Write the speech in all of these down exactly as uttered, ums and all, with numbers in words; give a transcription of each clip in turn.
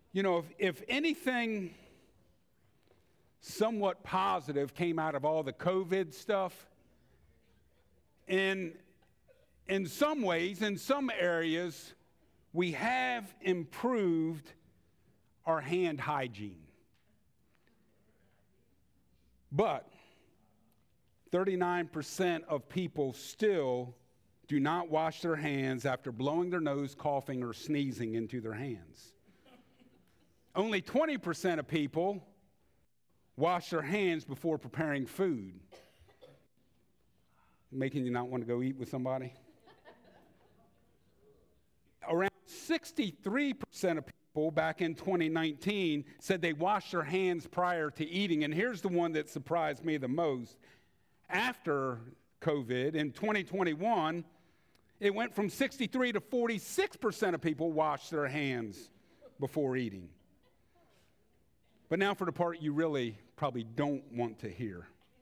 You know, if, if anything somewhat positive came out of all the COVID stuff, in, in some ways, in some areas, we have improved our hand hygiene. But thirty-nine percent of people still do not wash their hands after blowing their nose, coughing, or sneezing into their hands. Only twenty percent of people wash their hands before preparing food. Making you not want to go eat with somebody? Around sixty-three percent of people back in twenty nineteen said they washed their hands prior to eating. And here's the one that surprised me the most. After COVID, in twenty twenty-one, it went from sixty-three to forty-six percent of people washed their hands before eating. But now for the part you really probably don't want to hear.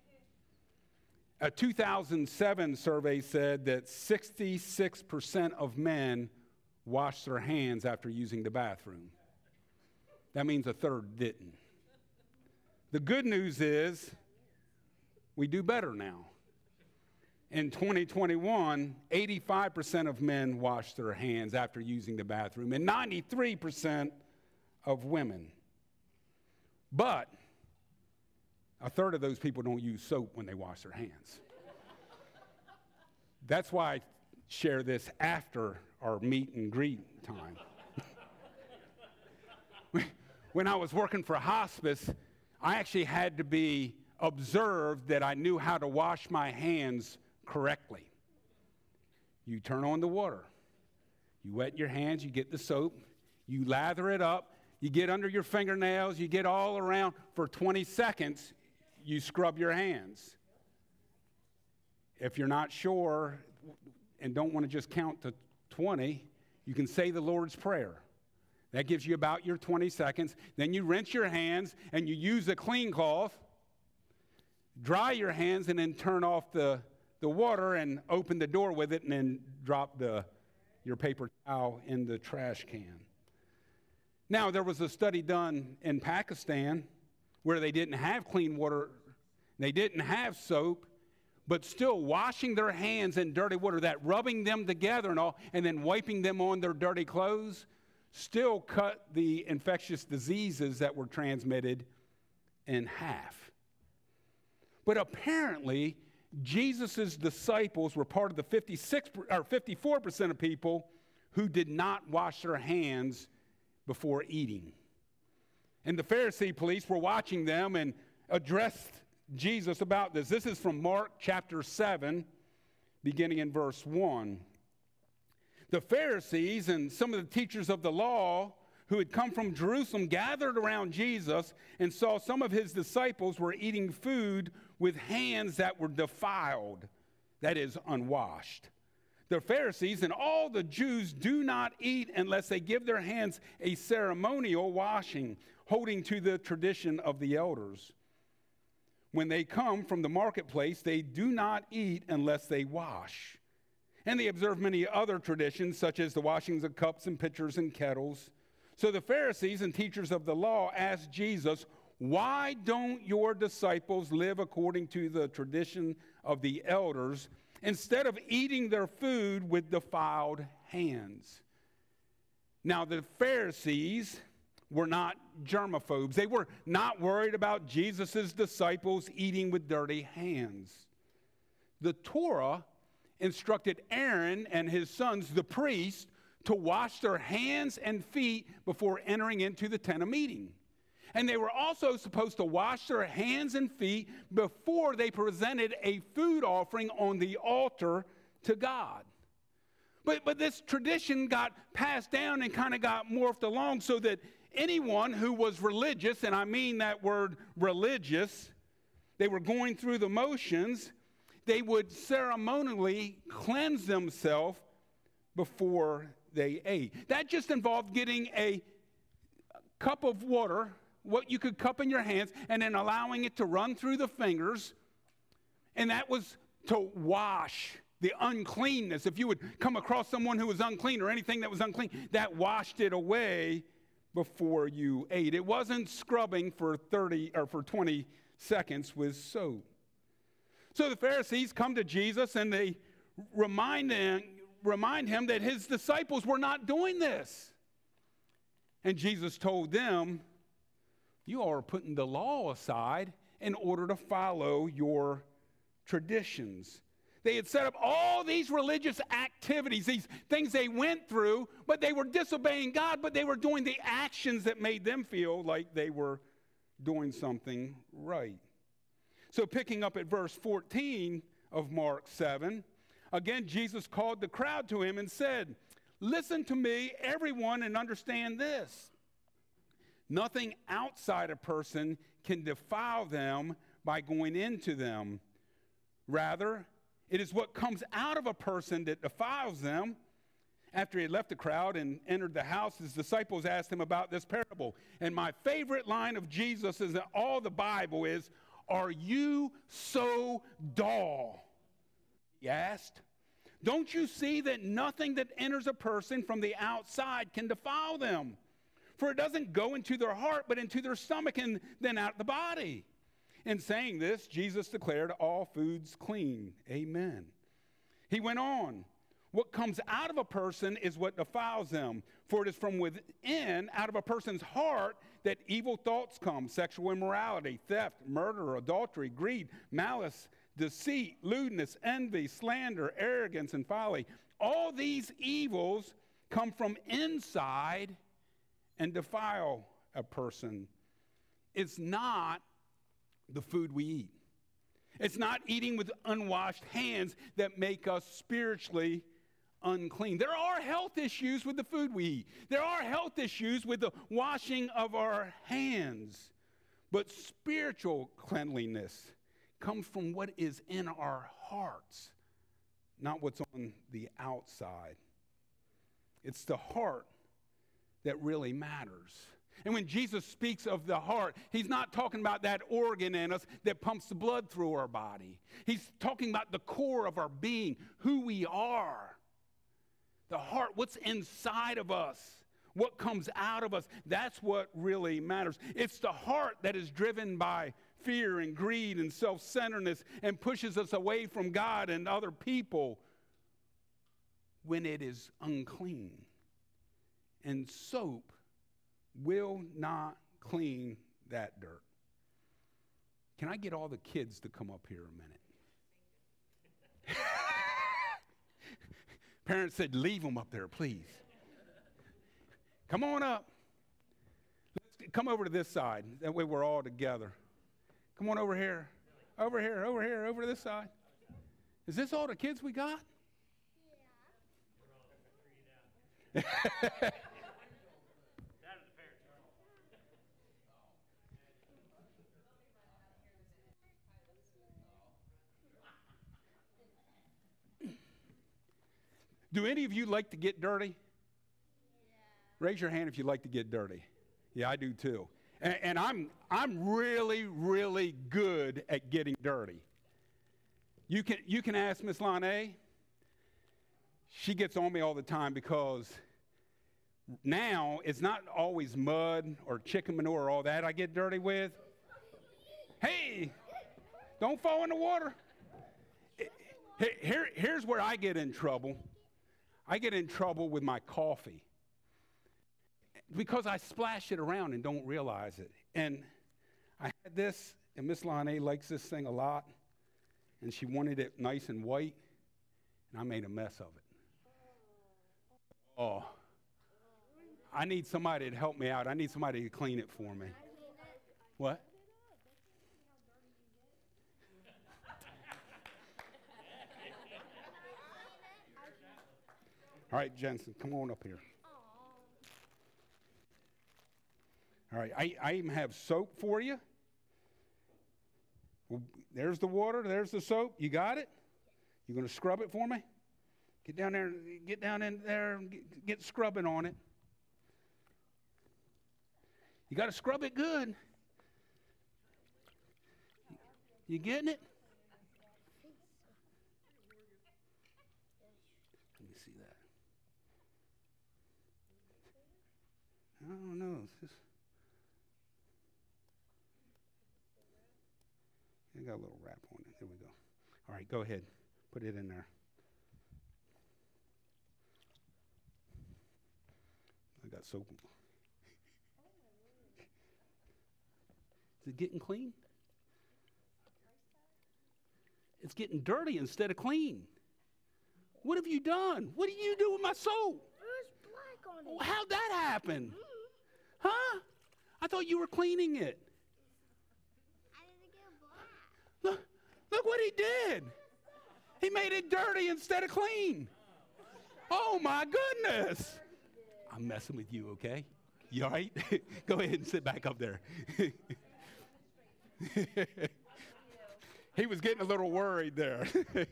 A two thousand seven survey said that sixty-six percent of men washed their hands after using the bathroom. That means a third didn't. The good news is we do better now. In twenty twenty-one, eighty-five percent of men washed their hands after using the bathroom, and ninety-three percent of women. But a third of those people don't use soap when they wash their hands. That's why I share this after our meet and greet time. When I was working for hospice, I actually had to be observed that I knew how to wash my hands correctly. You turn on the water. You wet your hands, you get the soap, you lather it up, you get under your fingernails, you get all around. For twenty seconds, you scrub your hands. If you're not sure and don't want to just count to twenty, you can say the Lord's Prayer. That gives you about your twenty seconds. Then you rinse your hands and you use a clean cloth, dry your hands, and then turn off the, the water and open the door with it, and then drop the, your paper towel in the trash can. Now, there was a study done in Pakistan where they didn't have clean water, they didn't have soap, but still washing their hands in dirty water, that rubbing them together and all, and then wiping them on their dirty clothes, still cut the infectious diseases that were transmitted in half. But apparently, Jesus' disciples were part of the fifty-six or fifty-four percent of people who did not wash their hands before eating. And the Pharisee police were watching them and addressed Jesus about this. This is from Mark chapter seven, beginning in verse one. The Pharisees and some of the teachers of the law who had come from Jerusalem gathered around Jesus and saw some of his disciples were eating food with hands that were defiled, that is, unwashed. The Pharisees and all the Jews do not eat unless they give their hands a ceremonial washing, holding to the tradition of the elders. When they come from the marketplace, they do not eat unless they wash. And they observe many other traditions, such as the washings of cups and pitchers and kettles. So the Pharisees and teachers of the law asked Jesus, "Why don't your disciples live according to the tradition of the elders, instead of eating their food with defiled hands?" Now, the Pharisees were not germaphobes. They were not worried about Jesus' disciples eating with dirty hands. The Torah instructed Aaron and his sons, the priests, to wash their hands and feet before entering into the tent of meeting. And they were also supposed to wash their hands and feet before they presented a food offering on the altar to God. But, but this tradition got passed down and kind of got morphed along so that anyone who was religious, and I mean that word religious, they were going through the motions, they would ceremonially cleanse themselves before they ate. That just involved getting a cup of water, what you could cup in your hands, and then allowing it to run through the fingers. And that was to wash the uncleanness. If you would come across someone who was unclean or anything that was unclean, that washed it away before you ate. It wasn't scrubbing for thirty or for twenty seconds with soap. So the Pharisees come to Jesus and they remind him, remind him that his disciples were not doing this. And Jesus told them, you are putting the law aside in order to follow your traditions. They had set up all these religious activities, these things they went through, but they were disobeying God, but they were doing the actions that made them feel like they were doing something right. So picking up at verse fourteen of Mark seven, again, Jesus called the crowd to him and said, listen to me, everyone, and understand this. Nothing outside a person can defile them by going into them. Rather, it is what comes out of a person that defiles them. After he had left the crowd and entered the house, his disciples asked him about this parable. And my favorite line of Jesus is in all the Bible is, are you so dull? He asked. Don't you see that nothing that enters a person from the outside can defile them? For it doesn't go into their heart, but into their stomach and then out the body. In saying this, Jesus declared all foods clean. Amen. He went on. What comes out of a person is what defiles them. For it is from within, out of a person's heart, that evil thoughts come. Sexual immorality, theft, murder, adultery, greed, malice, deceit, lewdness, envy, slander, arrogance, and folly. All these evils come from inside and defile a person. It's not the food we eat. It's not eating with unwashed hands that make us spiritually unclean. There are health issues with the food we eat. There are health issues with the washing of our hands. But spiritual cleanliness comes from what is in our hearts, not what's on the outside. It's the heart that really matters. And when Jesus speaks of the heart, he's not talking about that organ in us that pumps the blood through our body. He's talking about the core of our being, who we are. The heart, what's inside of us, what comes out of us, that's what really matters. It's the heart that is driven by fear and greed and self-centeredness and pushes us away from God and other people when it is unclean. And soap will not clean that dirt. Can I get all the kids to come up here a minute? Parents said, leave them up there, please. Come on up. Let's come over to this side. That way we're all together. Come on over here. Over here, over here, over to this side. Is this all the kids we got? Yeah. Do any of you like to get dirty? Yeah. Raise your hand if you like to get dirty. Yeah, I do too. And, and I'm I'm really, really good at getting dirty. You can you can ask Miss Lanae. She gets on me all the time because now it's not always mud or chicken manure or all that I get dirty with. Hey, don't fall in the water. Here, here's where I get in trouble. I get in trouble with my coffee because I splash it around and don't realize it. And I had this, and Miss Lanae likes this thing a lot, and she wanted it nice and white, and I made a mess of it. Oh, I need somebody to help me out. I need somebody to clean it for me. What? All right, Jensen, come on up here. All right, I, I even have soap for you. Well, there's the water, there's the soap. You got it? You going to scrub it for me? Get down there, get down in there and get, get scrubbing on it. You got to scrub it good. You getting it? Let me see that. I don't know. It's just, I got a little wrap on it. There we go. All right, go ahead. Put it in there. I got soap. Is it getting clean? It's getting dirty instead of clean. What have you done? What did you do with my soap? There's black on it. How'd that happen? Mm. Huh? I thought you were cleaning it. I didn't get black. Look, look what he did. He made it dirty instead of clean. Oh, my goodness. I'm messing with you, okay? You all right? Go ahead and sit back up there. He was getting a little worried there.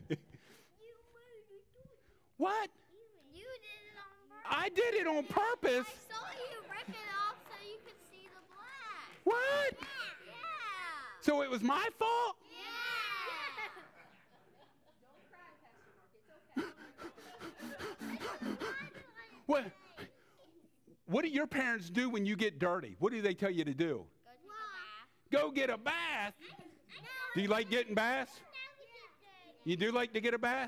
What? You did it on purpose. I did it on purpose. I saw you rip it off so you could see the black. What? Yeah. So it was my fault? Yeah. Don't cry, Pastor Mark. It's okay. What? What do your parents do when you get dirty? What do they tell you to do? Go get a bath. Do you like getting baths? You do like to get a bath?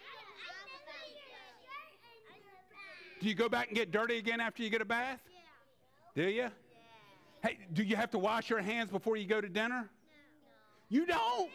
Do you go back and get dirty again after you get a bath? Do you? Hey, do you have to wash your hands before you go to dinner? You don't?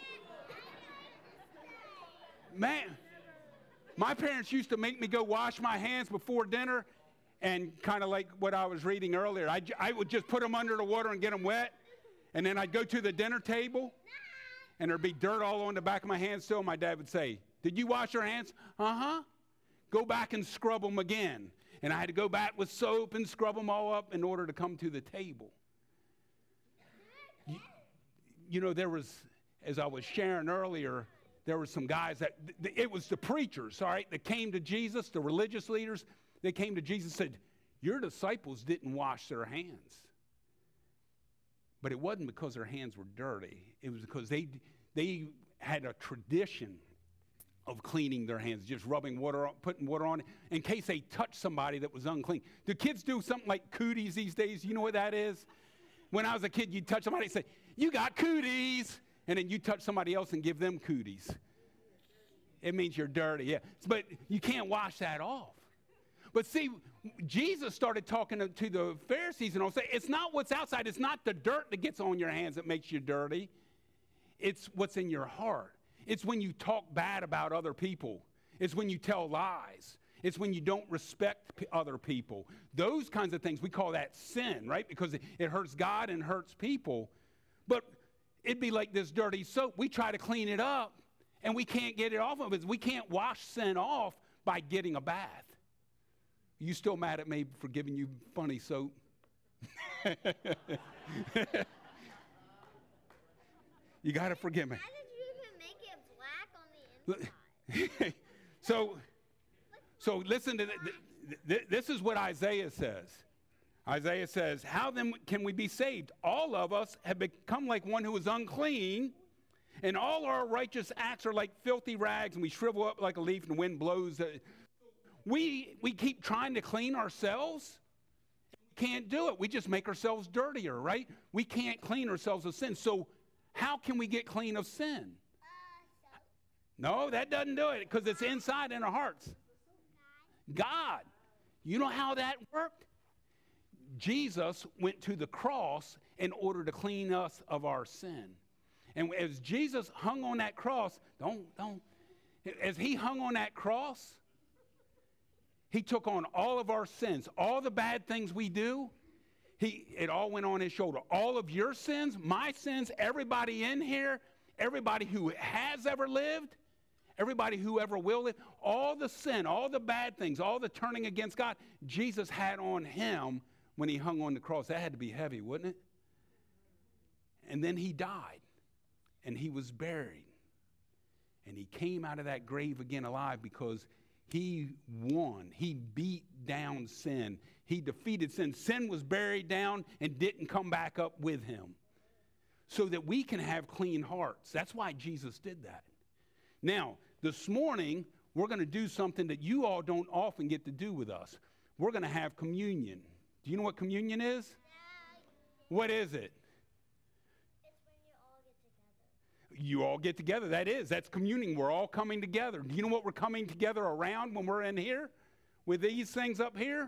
Man, my parents used to make me go wash my hands before dinner, and kind of like what I was reading earlier, I, I would just put them under the water and get them wet, and then I'd go to the dinner table, and there'd be dirt all on the back of my hands still. My dad would say, "Did you wash your hands?" "Uh-huh." "Go back and scrub them again." And I had to go back with soap and scrub them all up in order to come to the table. You, you know, there was, as I was sharing earlier, there were some guys that, th- it was the preachers, all right, that came to Jesus, the religious leaders, they came to Jesus and said, "Your disciples didn't wash their hands." But it wasn't because their hands were dirty. It was because they they had a tradition of cleaning their hands, just rubbing water on, putting water on it, in case they touched somebody that was unclean. Do kids do something like cooties these days? You know what that is? When I was a kid, you'd touch somebody and say, "You got cooties," and then you touch somebody else and give them cooties. It means you're dirty, yeah. But you can't wash that off. But see, Jesus started talking to, to the Pharisees and all, say, it's not what's outside, it's not the dirt that gets on your hands that makes you dirty. It's what's in your heart. It's when you talk bad about other people. It's when you tell lies. It's when you don't respect p- other people. Those kinds of things, we call that sin, right? Because it, it hurts God and hurts people. But it'd be like this dirty soap. We try to clean it up, and we can't get it off of us. We can't wash sin off by getting a bath. Are you still mad at me for giving you funny soap? You got to forgive me. How did you even make it black on the inside? so, so listen to th- th- th- this is what Isaiah says. Isaiah says, "How then can we be saved? All of us have become like one who is unclean, and all our righteous acts are like filthy rags, and we shrivel up like a leaf, and the wind blows." Uh, we we keep trying to clean ourselves. We can't do it. We just make ourselves dirtier, right? We can't clean ourselves of sin. So how can we get clean of sin? No, that doesn't do it, because it's inside in our hearts. God. You know how that worked? Jesus went to the cross in order to clean us of our sin. And as Jesus hung on that cross, don't, don't, as he hung on that cross, he took on all of our sins, all the bad things we do. He, it all went on his shoulder. All of your sins, my sins, everybody in here, everybody who has ever lived, everybody who ever will live, all the sin, all the bad things, all the turning against God, Jesus had on him when he hung on the cross. That had to be heavy, wouldn't it? And then he died, and he was buried. And he came out of that grave again alive because he won. He beat down sin. He defeated sin. Sin was buried down and didn't come back up with him, so that we can have clean hearts. That's why Jesus did that. Now, this morning, we're going to do something that you all don't often get to do with us. We're going to have communion. Do you know what communion is? What is it? It's when you all get together. You all get together. That is. That's communing. We're all coming together. Do you know what we're coming together around when we're in here? With these things up here?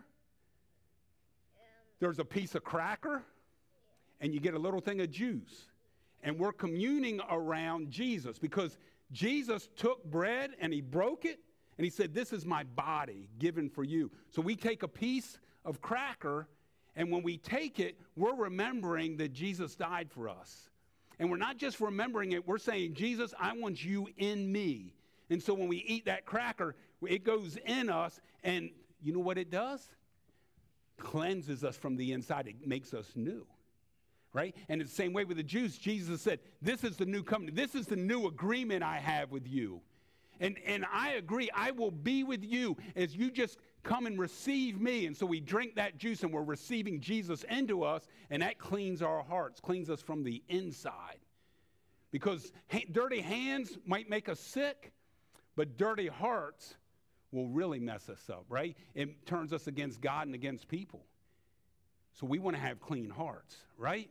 There's a piece of cracker, and you get a little thing of juice. And we're communing around Jesus because Jesus took bread and he broke it, and he said, this is my body given for you. So we take a piece of cracker, and when we take it, we're remembering that Jesus died for us. And we're not just remembering it, we're saying, Jesus, I want you in me. And so when we eat that cracker, it goes in us, and you know what it does? Cleanses us from the inside. It makes us new, right? And it's the same way with the juice. Jesus said, this is the new covenant. This is the new agreement I have with you. And, and I agree, I will be with you as you just come and receive me. And so we drink that juice and we're receiving Jesus into us, and that cleans our hearts, cleans us from the inside. Because ha- dirty hands might make us sick, but dirty hearts will really mess us up, right? It turns us against God and against people. So we want to have clean hearts, right?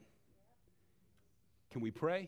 Can we pray?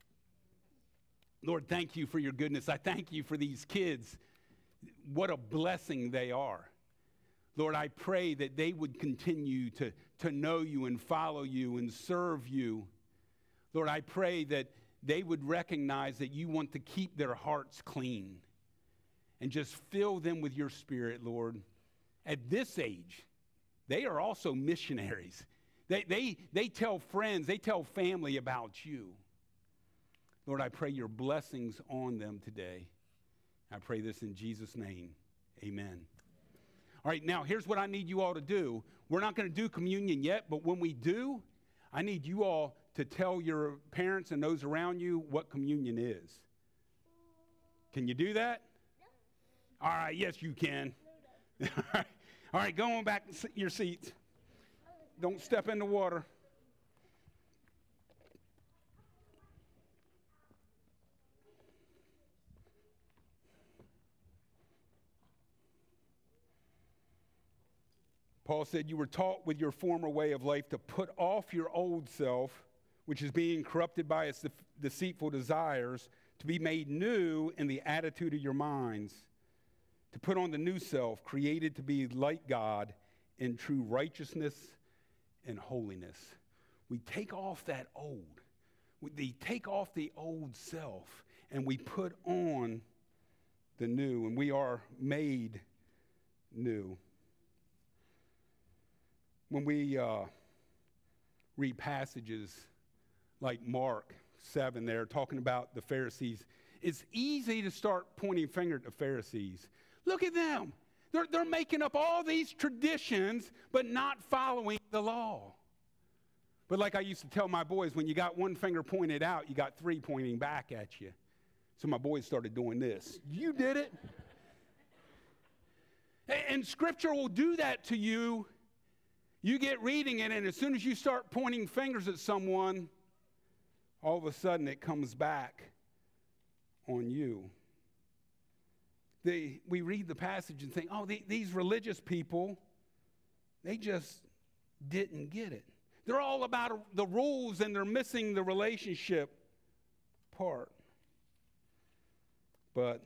Lord, thank you for your goodness. I thank you for these kids. What a blessing they are. Lord, I pray that they would continue to, to know you and follow you and serve you. Lord, I pray that they would recognize that you want to keep their hearts clean. And just fill them with your spirit, Lord. At this age, they are also missionaries. They, they, they tell friends, they tell family about you. Lord, I pray your blessings on them today. I pray this in Jesus' name. Amen. All right, now here's what I need you all to do. We're not going to do communion yet, but when we do, I need you all to tell your parents and those around you what communion is. Can you do that? All right, yes, you can. All right, all right, go on back to your seats. Don't step in the water. Paul said, you were taught with your former way of life to put off your old self, which is being corrupted by its deceitful desires, to be made new in the attitude of your minds, to put on the new self, created to be like God in true righteousness and holiness. We take off that old. We take off the old self, and we put on the new, and we are made new. When we uh, read passages like Mark seven there, talking about the Pharisees, it's easy to start pointing finger at the Pharisees. Look at them. They're, they're making up all these traditions, but not following the law. But like I used to tell my boys, when you got one finger pointed out, you got three pointing back at you. So my boys started doing this. You did it. And Scripture will do that to you. You get reading it, and as soon as you start pointing fingers at someone, all of a sudden it comes back on you. They, we read the passage and think, oh, the, these religious people, they just didn't get it. They're all about the rules, and they're missing the relationship part. But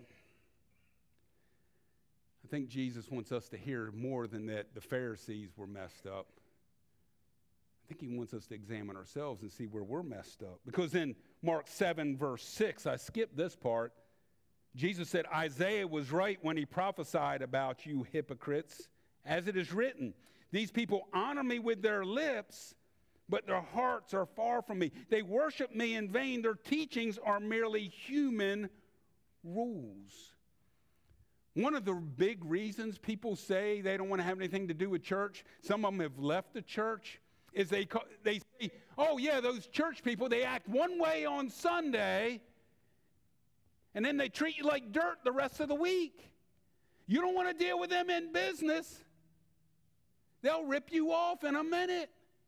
I think Jesus wants us to hear more than that the Pharisees were messed up. I think he wants us to examine ourselves and see where we're messed up. Because in Mark seven, verse six, I skipped this part, Jesus said, Isaiah was right when he prophesied about you hypocrites, as it is written, these people honor me with their lips, but their hearts are far from me. They worship me in vain. Their teachings are merely human rules. One of the big reasons people say they don't want to have anything to do with church, some of them have left the church, is they, call, they say, oh yeah, those church people, they act one way on Sunday, and then they treat you like dirt the rest of the week. You don't want to deal with them in business. They'll rip you off in a minute.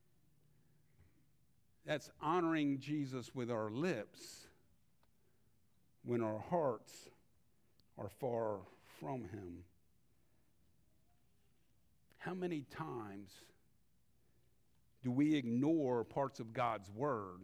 That's honoring Jesus with our lips when our hearts are far from him. How many times do we ignore parts of God's word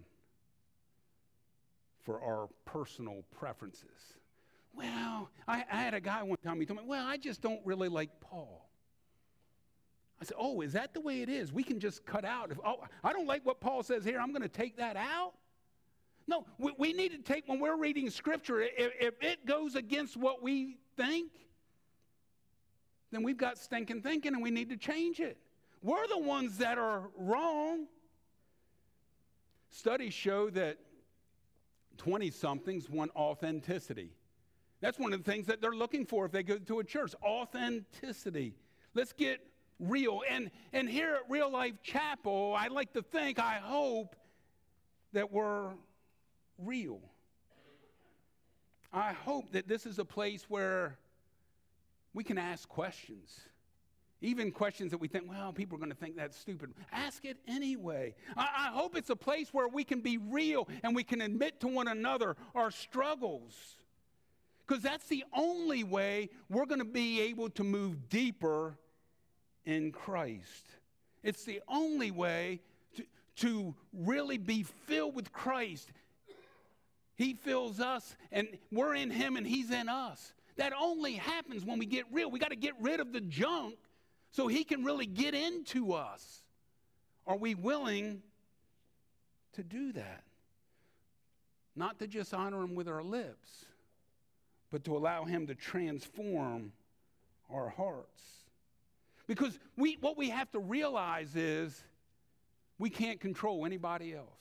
for our personal preferences? Well, I, I had a guy one time, he told me, well, I just don't really like Paul. I said, oh, is that the way it is? We can just cut out. If, oh, I don't like what Paul says here, I'm going to take that out? No, we, we need to take, when we're reading Scripture, if, if it goes against what we think, then we've got stinking thinking and we need to change it. We're the ones that are wrong. Studies show that twenty-somethings want authenticity. That's one of the things that they're looking for if they go to a church, authenticity. Let's get real. And, and here at Real Life Chapel, I like to think, I hope, that we're real. I hope that this is a place where we can ask questions. Even questions that we think, well, people are going to think that's stupid. Ask it anyway. I, I hope it's a place where we can be real and we can admit to one another our struggles. Because that's the only way we're going to be able to move deeper in Christ. It's the only way to, to really be filled with Christ. He fills us, and we're in him, and he's in us. That only happens when we get real. We got to get rid of the junk so he can really get into us. Are we willing to do that? Not to just honor him with our lips, but to allow him to transform our hearts. Because we, what we have to realize is we can't control anybody else.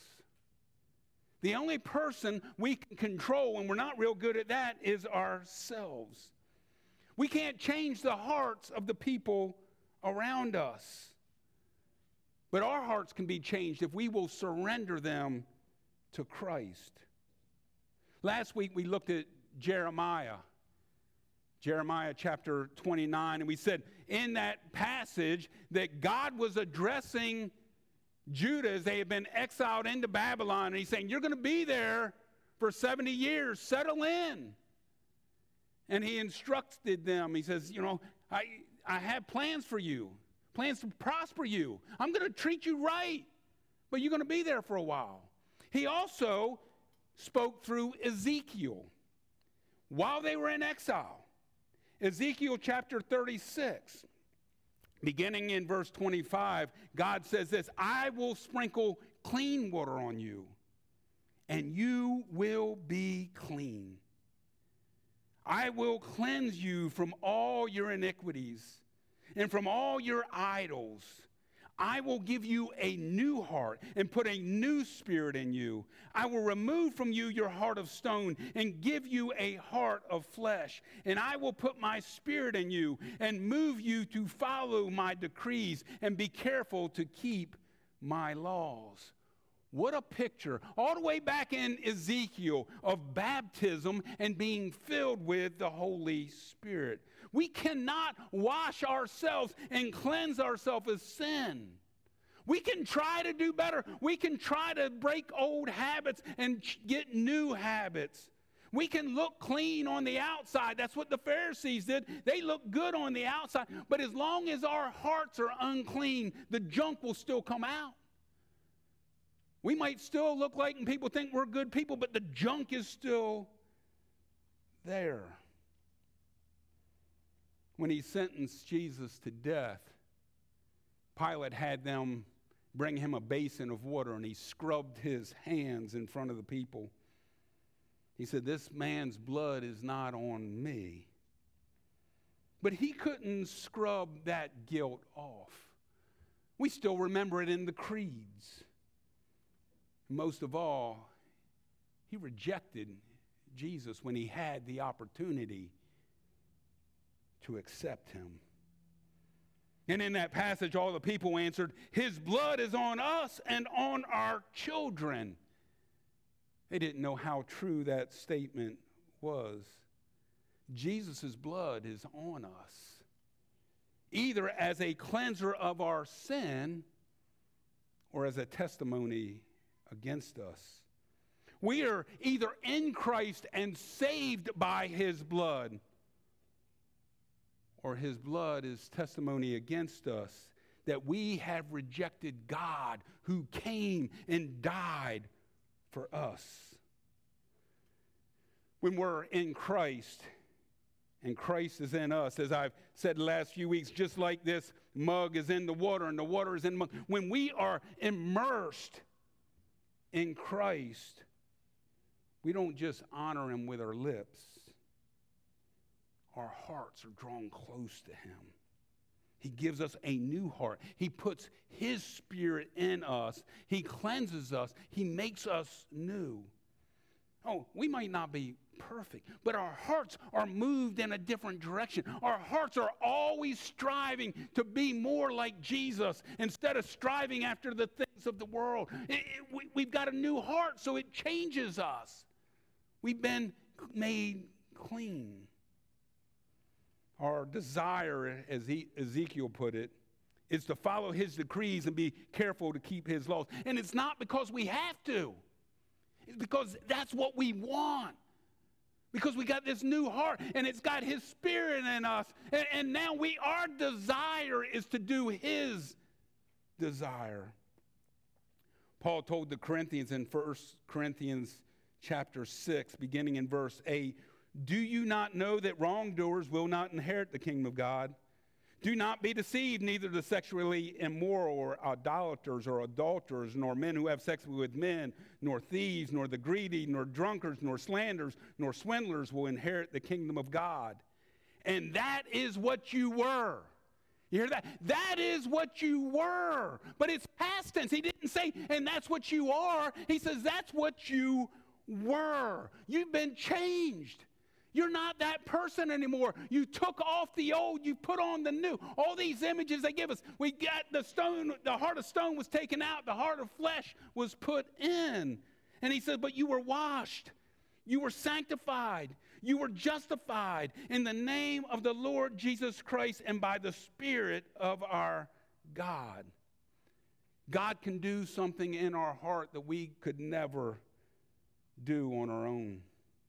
The only person we can control, and we're not real good at that, is ourselves. We can't change the hearts of the people around us. But our hearts can be changed if we will surrender them to Christ. Last week we looked at Jeremiah. Jeremiah chapter twenty-nine, and we said in that passage that God was addressing Judah as they had been exiled into Babylon, and he's saying, you're going to be there for seventy years, settle in. And he instructed them, he says, you know, I, I have plans for you, plans to prosper you. I'm going to treat you right, but you're going to be there for a while. He also spoke through Ezekiel while they were in exile. Ezekiel chapter thirty-six, beginning in verse twenty-five, God says this, I will sprinkle clean water on you, and you will be clean. I will cleanse you from all your iniquities and from all your idols. I will give you a new heart and put a new spirit in you. I will remove from you your heart of stone and give you a heart of flesh. And I will put my spirit in you and move you to follow my decrees and be careful to keep my laws. What a picture, all the way back in Ezekiel, of baptism and being filled with the Holy Spirit. We cannot wash ourselves and cleanse ourselves of sin. We can try to do better. We can try to break old habits and get new habits. We can look clean on the outside. That's what the Pharisees did. They look good on the outside. But as long as our hearts are unclean, the junk will still come out. We might still look like, and people think we're good people, but the junk is still there. When he sentenced Jesus to death, Pilate had them bring him a basin of water, and he scrubbed his hands in front of the people. He said, this man's blood is not on me. But he couldn't scrub that guilt off. We still remember it in the creeds. Most of all, he rejected Jesus when he had the opportunity to accept him. And in that passage, all the people answered, his blood is on us and on our children. They didn't know how true that statement was. Jesus' blood is on us, either as a cleanser of our sin or as a testimony against us. We are either in Christ and saved by his blood, or his blood is testimony against us, that we have rejected God who came and died for us. When we're in Christ, and Christ is in us, as I've said the last few weeks, just like this mug is in the water and the water is in the mug. When we are immersed in Christ, we don't just honor him with our lips. Our hearts are drawn close to him. He gives us a new heart. He puts his spirit in us. He cleanses us. He makes us new. Oh, we might not be perfect, but our hearts are moved in a different direction. Our hearts are always striving to be more like Jesus instead of striving after the things of the world. It, it, we, we've got a new heart, so it changes us. We've been made clean. Our desire, as Ezekiel put it, is to follow his decrees and be careful to keep his laws. And it's not because we have to. It's because that's what we want. Because we got this new heart, and it's got his spirit in us. And, and now we, our desire is to do his desire. Paul told the Corinthians in First Corinthians chapter six, beginning in verse eight, do you not know that wrongdoers will not inherit the kingdom of God? Do not be deceived, neither the sexually immoral or idolaters or adulterers, nor men who have sex with men, nor thieves, nor the greedy, nor drunkards, nor slanderers, nor swindlers will inherit the kingdom of God. And that is what you were. You hear that? That is what you were. But it's past tense. He didn't say, and that's what you are. He says, that's what you were. You've been changed. You're not that person anymore. You took off the old, you put on the new. All these images they give us. We got the stone, the heart of stone was taken out, the heart of flesh was put in. And he said, but you were washed, you were sanctified, you were justified in the name of the Lord Jesus Christ and by the Spirit of our God. God can do something in our heart that we could never do on our own.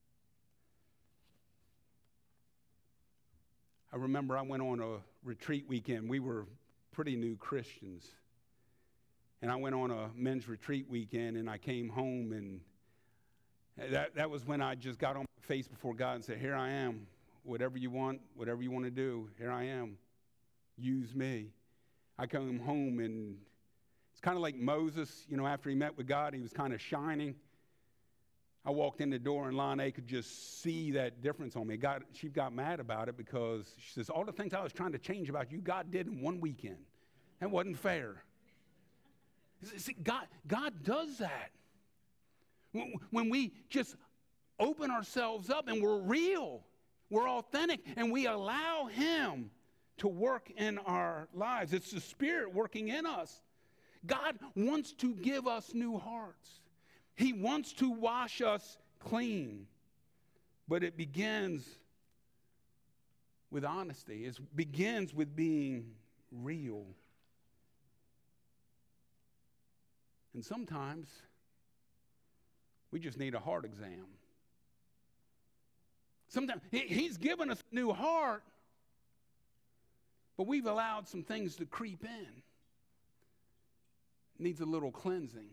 I remember I went on a retreat weekend. We were pretty new Christians. And I went on a men's retreat weekend, and I came home, and that, that was when I just got on my face before God and said, here I am. Whatever you want, whatever you want to do, here I am. Use me. I came home, and it's kind of like Moses, you know, after he met with God, he was kind of shining. I walked in the door, and Lana could just see that difference on me. God, she got mad about it because she says, all the things I was trying to change about you, God did in one weekend. That wasn't fair. See, God, God does that. When we just open ourselves up and we're real, we're authentic, and we allow him to work in our lives. It's the Spirit working in us. God wants to give us new hearts. He wants to wash us clean, but it begins with honesty. It begins with being real. And sometimes we just need a heart exam. Sometimes he's given us a new heart, but we've allowed some things to creep in. It needs a little cleansing.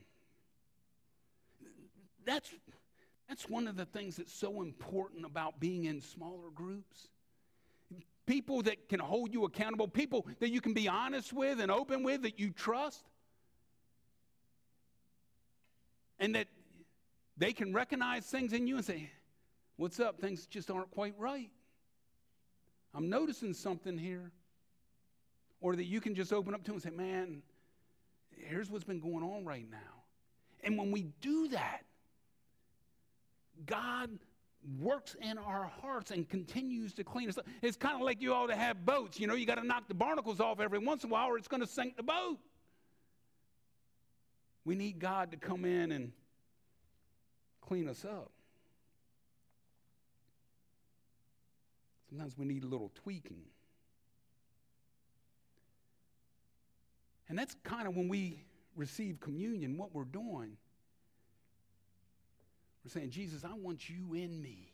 That's, that's one of the things that's so important about being in smaller groups. People that can hold you accountable, people that you can be honest with and open with, that you trust. And that they can recognize things in you and say, what's up? Things just aren't quite right. I'm noticing something here. Or that you can just open up to and say, man, here's what's been going on right now. And when we do that, God works in our hearts and continues to clean us up. It's kind of like you ought to have boats. You know, you got to knock the barnacles off every once in a while or it's going to sink the boat. We need God to come in and clean us up. Sometimes we need a little tweaking. And that's kind of when we receive communion, what we're doing. We're saying, Jesus, I want you in me.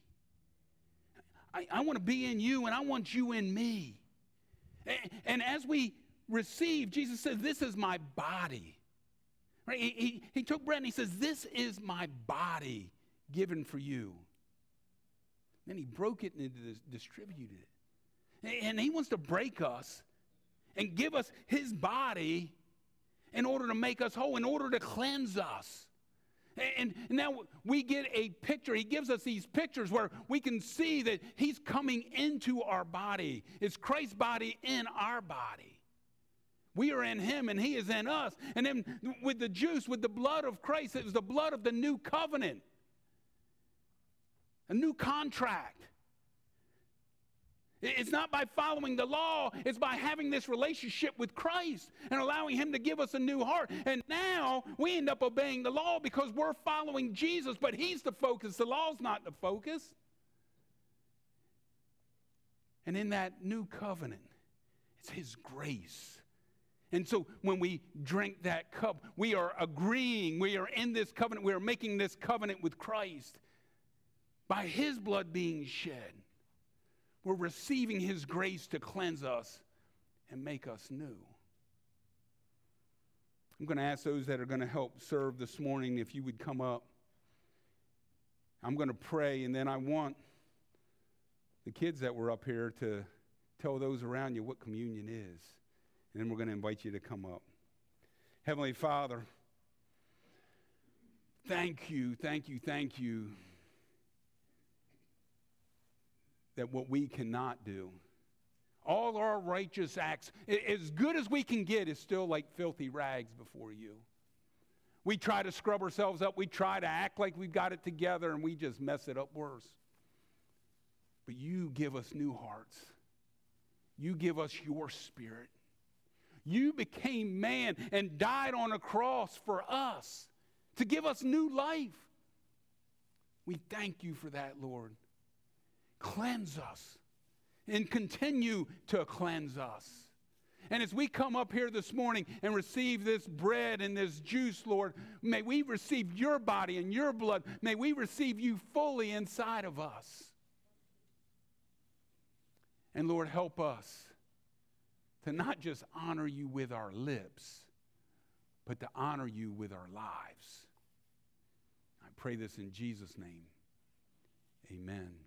I, I want to be in you, and I want you in me. And, and as we received, Jesus says, this is my body. Right? He, he, he took bread and he says, this is my body given for you. Then he broke it and distributed it. And he wants to break us and give us his body in order to make us whole, in order to cleanse us. And now we get a picture. He gives us these pictures where we can see that he's coming into our body. It's Christ's body in our body. We are in him and he is in us. And then with the juice, with the blood of Christ, it was the blood of the new covenant. A new contract. It's not by following the law. It's by having this relationship with Christ and allowing him to give us a new heart. And now we end up obeying the law because we're following Jesus, but he's the focus. The law's not the focus. And in that new covenant, it's his grace. And so when we drink that cup, we are agreeing. We are in this covenant. We are making this covenant with Christ by his blood being shed. We're receiving his grace to cleanse us and make us new. I'm going to ask those that are going to help serve this morning if you would come up. I'm going to pray, and then I want the kids that were up here to tell those around you what communion is. And then we're going to invite you to come up. Heavenly Father, thank you, thank you, thank you. That what we cannot do, all our righteous acts, as good as we can get, is still like filthy rags before you. We try to scrub ourselves up. We try to act like we've got it together, and we just mess it up worse. But you give us new hearts. You give us your spirit. You became man and died on a cross for us to give us new life. We thank you for that, Lord. Cleanse us and continue to cleanse us. And as we come up here this morning and receive this bread and this juice, Lord, may we receive your body and your blood. May we receive you fully inside of us. And Lord, help us to not just honor you with our lips, but to honor you with our lives. I pray this in Jesus' name. Amen.